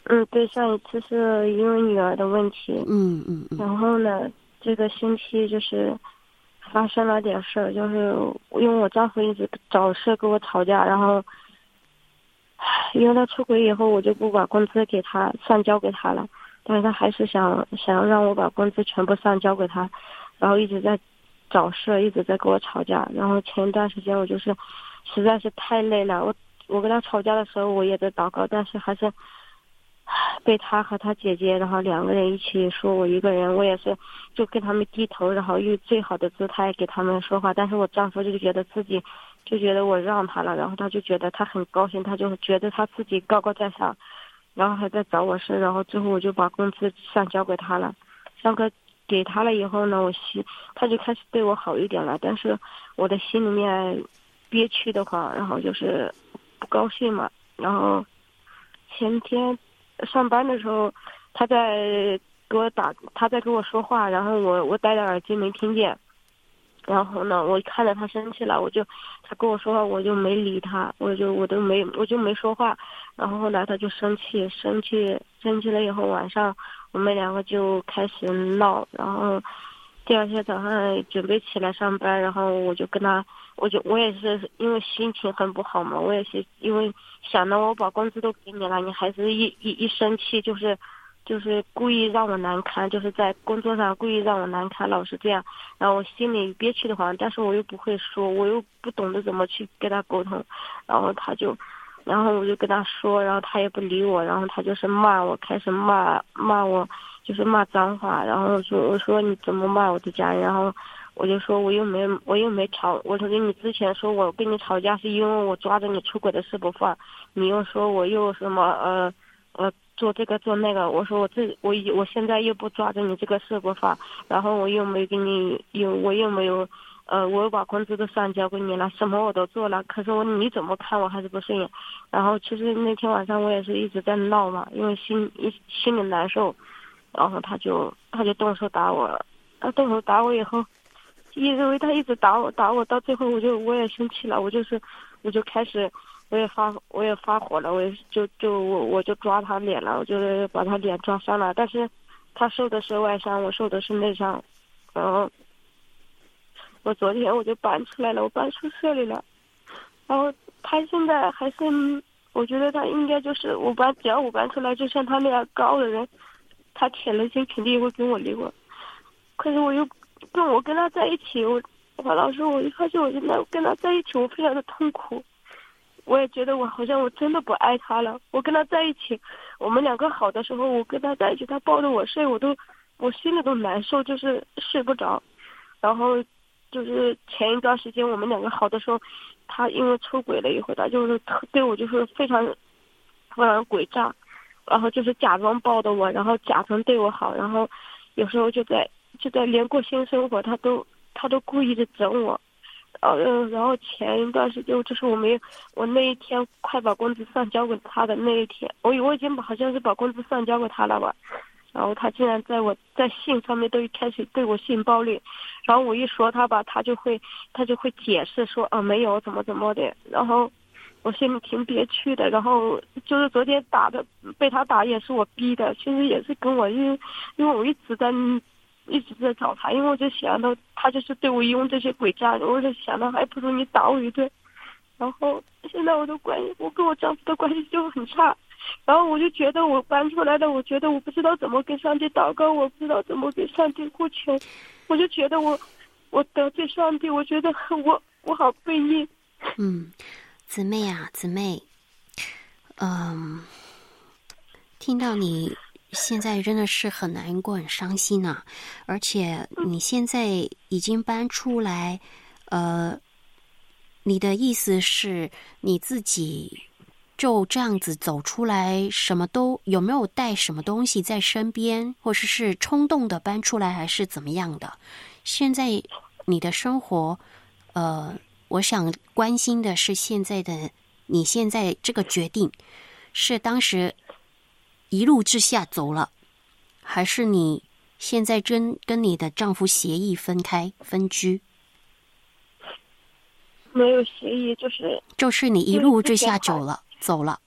嗯，对，上一次是因为女儿的问题。 嗯嗯嗯。 然后呢，这个星期就是发生了点事儿，就是因为我丈夫一直找事跟我吵架，然后因为他出轨以后，我就不把工资给他上交给他了，但是他还是想想要让我把工资全部上交给他，然后一直在找事，一直在跟我吵架。然后前一段时间我就是实在是太累了，我我跟他吵架的时候我也在祷告，但是还是被他和他姐姐，然后两个人一起说我一个人，我也是就跟他们低头，然后用最好的姿态给他们说话。但是我丈夫就觉得自己就觉得我让他了，然后他就觉得他很高兴，他就觉得他自己高高在上，然后还在找我事，然后最后我就把工资上交给他了。上个给他了以后呢，我心他就开始对我好一点了，但是我的心里面憋屈的话，然后就是不高兴嘛。然后前天上班的时候，他在给我打，他在跟我说话，然后我我戴着耳机没听见。然后呢，我看着他生气了，我就他跟我说话，我就没理他，我就我都没我就没说话。然后后来他就生气，生气生气了以后，晚上我们两个就开始闹。然后第二天早上准备起来上班，然后我就跟他，我就我也是因为心情很不好嘛，我也是因为想到我把工资都给你了，你还是一一一生气，就是就是故意让我难堪，就是在工作上故意让我难堪，老是这样。然后我心里憋屈的慌，但是我又不会说，我又不懂得怎么去跟他沟通。然后他就，然后我就跟他说，然后他也不理我，然后他就是骂我，开始骂骂我，就是骂脏话。然后说我说你怎么骂我的家人？然后我就说我又没我又没吵，我说跟你之前说我跟你吵架是因为我抓着你出轨的事不放，你又说我又什么呃呃做这个做那个，我说我这我我现在又不抓着你这个事不放，然后我又没给你有我又没有呃我又把工资都上交给你了，什么我都做了，可是我你怎么看我还是不顺眼。然后其实那天晚上我也是一直在闹嘛，因为心一心里难受。然后他就他就动手打我，他动手打我以后，因为他一直打我打我，到最后我就我也生气了，我就是我就开始我也发我也发火了，我也就就我我就抓他脸了，我就把他脸抓伤了。但是他受的是外伤，我受的是内伤。然后我昨天我就搬出来了，我搬宿舍里了。然后他现在还是，我觉得他应该就是我搬，只要我搬出来，就像他那样高的人，他铁了心肯定会跟我离婚。可是我又跟我跟他在一起，我我老师我一发现我现在跟他在一起，我非常的痛苦。我也觉得我好像我真的不爱他了。我跟他在一起，我们两个好的时候，我跟他在一起，他抱着我睡，我都我心里都难受，就是睡不着。然后就是前一段时间我们两个好的时候，他因为出轨了以后，他就是对我就是非常非常诡诈，然后就是假装抱着我，然后假装对我好，然后有时候就在就在连过性生活，他都他都故意的整我。呃，然后前一段时间就是我没我那一天快把工资上交给他的那一天，我我已经好像是把工资上交给他了吧，然后他竟然在我在信上面都开始对我性暴力，然后我一说他吧，他就会他就会解释说啊没有怎么怎么的，然后我心里挺憋屈的。然后就是昨天打的被他打也是我逼的，其实也是跟我因为因为我一直在一直在找他，因为我就想到他就是对我用这些诡诈，我就想到还不如你打我一顿。然后现在我的关系，我跟我丈夫的关系就很差。然后我就觉得我搬出来了，我觉得我不知道怎么跟上帝祷告，我不知道怎么给上帝呼求，我就觉得我我得罪上帝，我觉得我我好背逆。 嗯，姊妹啊，姊妹，嗯，听到你现在真的是很难过、很伤心啊！而且你现在已经搬出来，呃，你的意思是你自己就这样子走出来，什么都有没有带什么东西在身边，或者是冲动的搬出来，还是怎么样的？现在你的生活，呃，我想关心的是现在的你现在这个决定，是当时一怒之下走了，还是你现在跟跟你的丈夫协议分开分居？ 没有协议，就是就是你一怒之下走了，走了。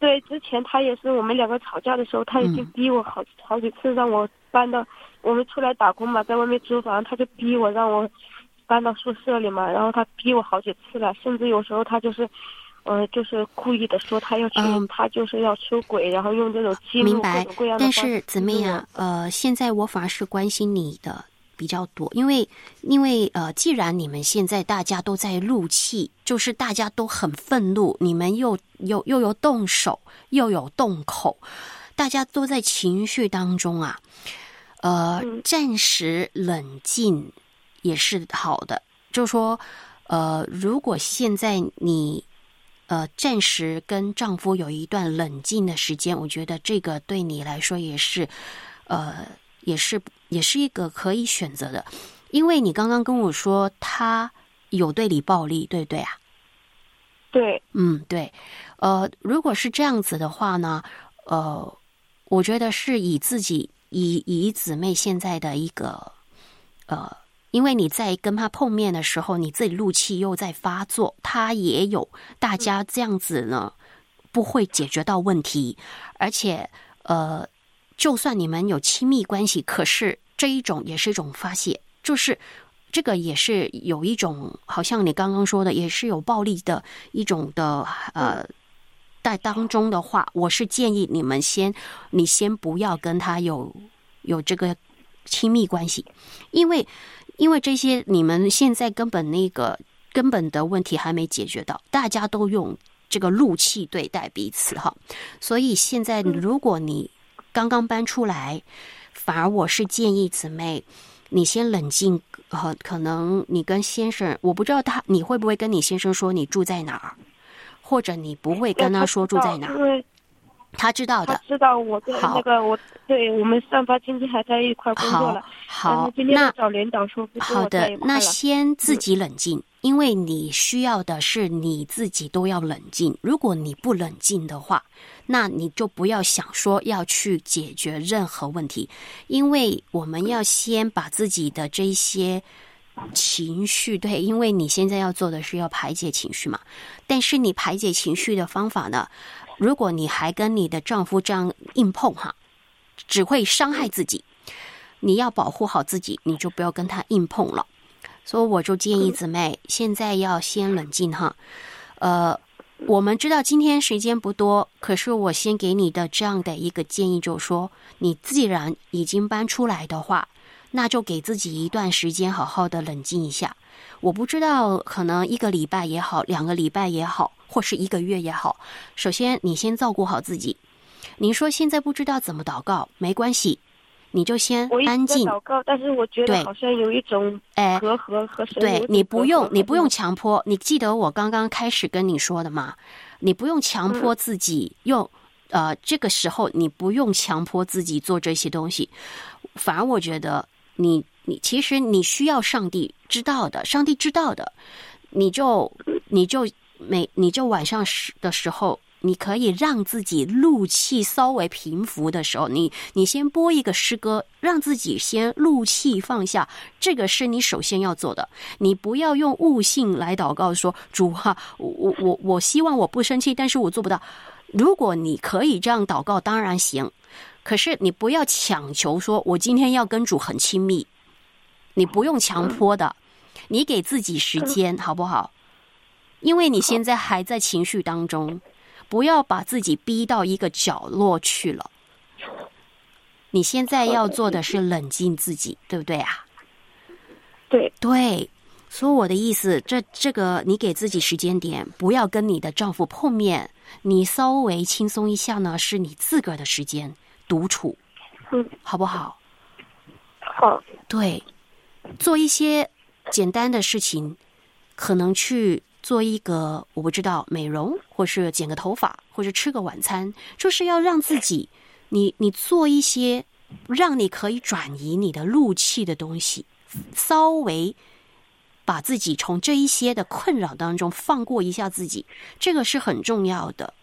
对，之前他也是我们两个吵架的时候，他已经逼我好、嗯、好几次让我搬到我们出来打工嘛，在外面租房，他就逼我让我搬到宿舍里嘛，然后他逼我好几次了，甚至有时候他就是呃，就是故意的说他要去、嗯，他就是要出轨，然后用这种激怒各种各样的方式。 但是姊妹啊，呃，现在我反而是关心你的比较多，因为因为呃，既然你们现在大家都在怒气，就是大家都很愤怒，你们又又又有动手，又有动口，大家都在情绪当中啊，呃，嗯、暂时冷静也是好的，就是说，呃，如果现在你。呃，暂时跟丈夫有一段冷静的时间，我觉得这个对你来说也是，呃，也是也是一个可以选择的，因为你刚刚跟我说他有对你暴力，对不对啊？ 对， 嗯，对，呃，如果是这样子的话呢，呃，我觉得是以自己以以姊妹现在的一个呃。因为你在跟他碰面的时候，你自己怒气又在发作，他也有，大家这样子呢，不会解决到问题。而且，呃，就算你们有亲密关系，可是这一种也是一种发泄，就是这个也是有一种，好像你刚刚说的，也是有暴力的一种的，呃，在当中的话，我是建议你们先，你先不要跟他有有这个亲密关系，因为。因为这些你们现在根本那个根本的问题还没解决到，大家都用这个怒气对待彼此哈，所以现在如果你刚刚搬出来，反而我是建议姊妹你先冷静，呃，可能你跟先生，我不知道他你会不会跟你先生说你住在哪儿，或者你不会跟他说住在哪儿。他知道的， 他知道我对那个我对我们上班今天还在一块工作了。 好，好， 今天找领导说不跟我在一块了。 好的，那先自己冷静，嗯，因为你需要的是你自己都要冷静。如果你不冷静的话，那你就不要想说要去解决任何问题，因为我们要先把自己的这些情绪，对，因为你现在要做的是要排解情绪嘛。但是你排解情绪的方法呢？如果你还跟你的丈夫这样硬碰哈，只会伤害自己。你要保护好自己，你就不要跟他硬碰了。所以我就建议姊妹现在要先冷静哈。呃，我们知道今天时间不多，可是我先给你的这样的一个建议就是说，你既然已经搬出来的话，那就给自己一段时间好好的冷静一下。我不知道，可能一个礼拜也好，两个礼拜也好，或是一个月也好，首先你先照顾好自己。你说现在不知道怎么祷告，没关系，你就先安静。 我一直在祷告，但是我觉得好像有一种隔阂和神。 对，你不用，你不用强迫。你记得我刚刚开始跟你说的吗？你不用强迫自己用，嗯、呃，这个时候你不用强迫自己做这些东西，反而我觉得你。你其实你需要上帝知道的，上帝知道的，你就你就每你就晚上的时候，你可以让自己怒气稍微平复的时候，你你先播一个诗歌，让自己先怒气放下，这个是你首先要做的。你不要用悟性来祷告说主啊，我我我希望我不生气，但是我做不到。如果你可以这样祷告，当然行，可是你不要强求说我今天要跟主很亲密。你不用强迫的，你给自己时间好不好？因为你现在还在情绪当中，不要把自己逼到一个角落去了。你现在要做的是冷静自己，对不对啊？ 对对，所以我的意思，这这个你给自己时间点，不要跟你的丈夫碰面，你稍微轻松一下呢，是你自个儿的时间独处， 嗯， 好不好？ 好， 对。做一些简单的事情，可能去做一个我不知道美容，或是剪个头发，或者吃个晚餐，就是要让自己，你你做一些让你可以转移你的怒气的东西，稍微把自己从这一些的困扰当中放过一下自己，这个是很重要的。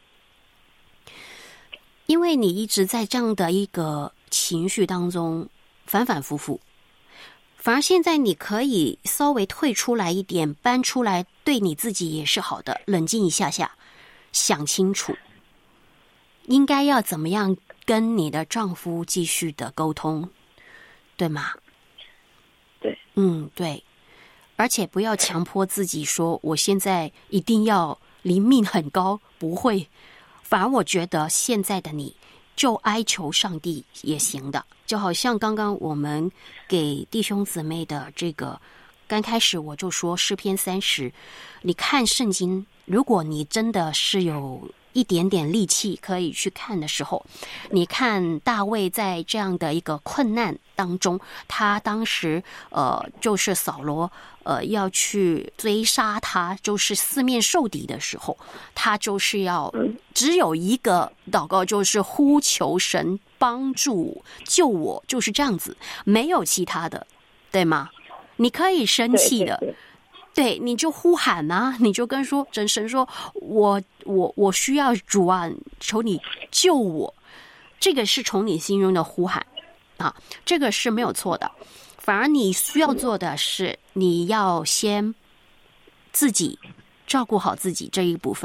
因为你一直在这样的一个情绪当中反反复复。反而现在你可以稍微退出来一点，搬出来，对你自己也是好的。冷静一下下，想清楚。 应该要怎么样跟你的丈夫继续的沟通，对吗？ 对， 嗯，对。而且不要强迫自己说我现在一定要灵命很高，不会。反而我觉得现在的你就哀求上帝也行的，就好像刚刚我们给弟兄姊妹的这个，刚开始我就说诗篇三十，你看圣经，如果你真的是有一点点力气可以去看的时候，你看大卫在这样的一个困难当中，他当时呃就是扫罗呃要去追杀他，就是四面受敌的时候，他就是要只有一个祷告，就是呼求神帮助救我，就是这样子，没有其他的，对吗？你可以生气的， 对对对对，你就呼喊啊，你就跟说真神说，我我我需要主啊，求你救我。这个是从你心中的呼喊啊，这个是没有错的。反而你需要做的是，你要先自己照顾好自己这一部分。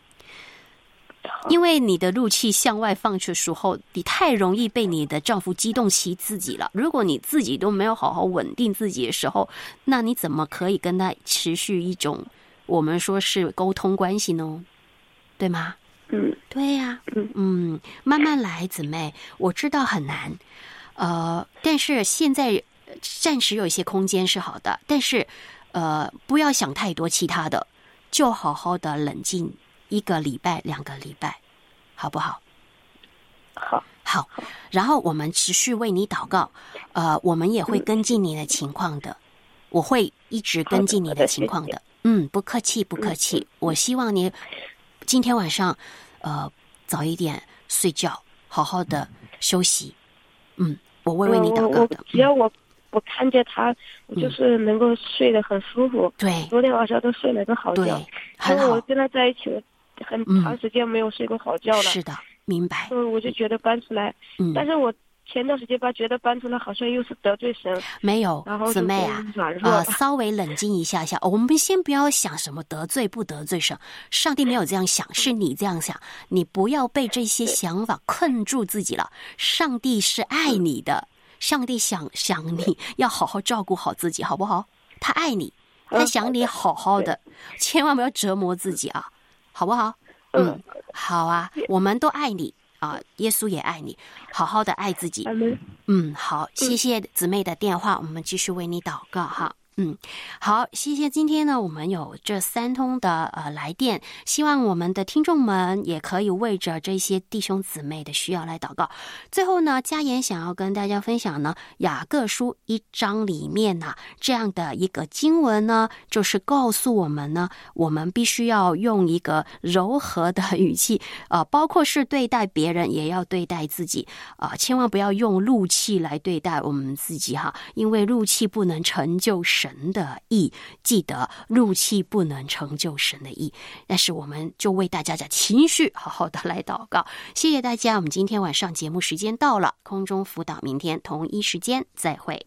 因为你的怒气向外放去的时候，你太容易被你的丈夫激动起自己了。如果你自己都没有好好稳定自己的时候，那你怎么可以跟他持续一种我们说是沟通关系呢？对吗？ 嗯， 对呀、啊，嗯，慢慢来，姊妹，我知道很难，呃，但是现在暂时有一些空间是好的，但是呃，不要想太多其他的，就好好的冷静。一个礼拜两个礼拜好不好？ 好， 好，然后我们持续为你祷告，呃，我们也会跟进你的情况的，我会一直跟进你的情况的。嗯，不客气不客气，我希望你今天晚上呃早一点睡觉，好好的休息。嗯，我会为你祷告的。 只要我我看见他，我就是能够睡得很舒服。 对， 昨天晚上都睡了个好觉。 对，很好。 因为我跟他在一起很长时间没有睡过好觉了。 是的，明白。 所以我就觉得搬出来， 嗯， 但是我前段时间吧，觉得搬出来好像又是得罪神。 没有，姊妹啊，呃，稍微冷静一下下，我们先不要想什么得罪不得罪神，上帝没有这样想，是你这样想，你不要被这些想法困住自己了。上帝是爱你的，上帝想想你要好好照顾好自己，好不好？他爱你，他想你好好的，千万不要折磨自己啊，好不好？嗯，好啊，我们都爱你啊，耶稣也爱你，好好的爱自己。嗯，好，谢谢姊妹的电话，我们继续为你祷告哈。嗯，好，谢谢。今天呢，我们有这三通的呃来电，希望我们的听众们也可以为着这些弟兄姊妹的需要来祷告。最后呢，佳言想要跟大家分享呢，雅各书一章里面呢、啊、这样的一个经文呢，就是告诉我们呢，我们必须要用一个柔和的语气，呃，包括是对待别人，也要对待自己啊、呃，千万不要用怒气来对待我们自己哈，因为怒气不能成就神神的意，记得怒气不能成就神的意。但是我们就为大家的情绪好好的来祷告。谢谢大家，我们今天晚上节目时间到了，空中辅导明天同一时间再会。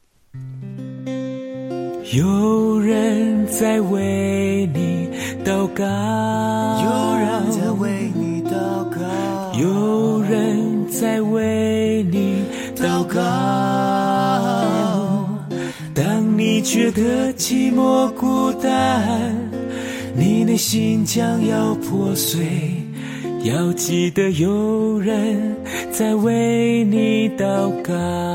有人在为你祷告， 有人在为你祷告， 有人在为你祷告。当你觉得寂寞孤单，你内心将要破碎，要记得有人在为你祷告。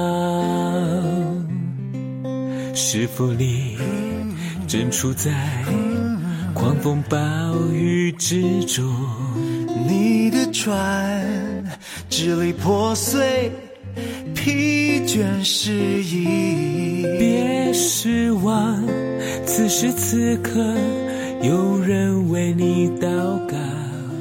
是否你正处在狂风暴雨之中， 你的船支离破碎，疲倦失意， 别失望，此时此刻有人为你祷告。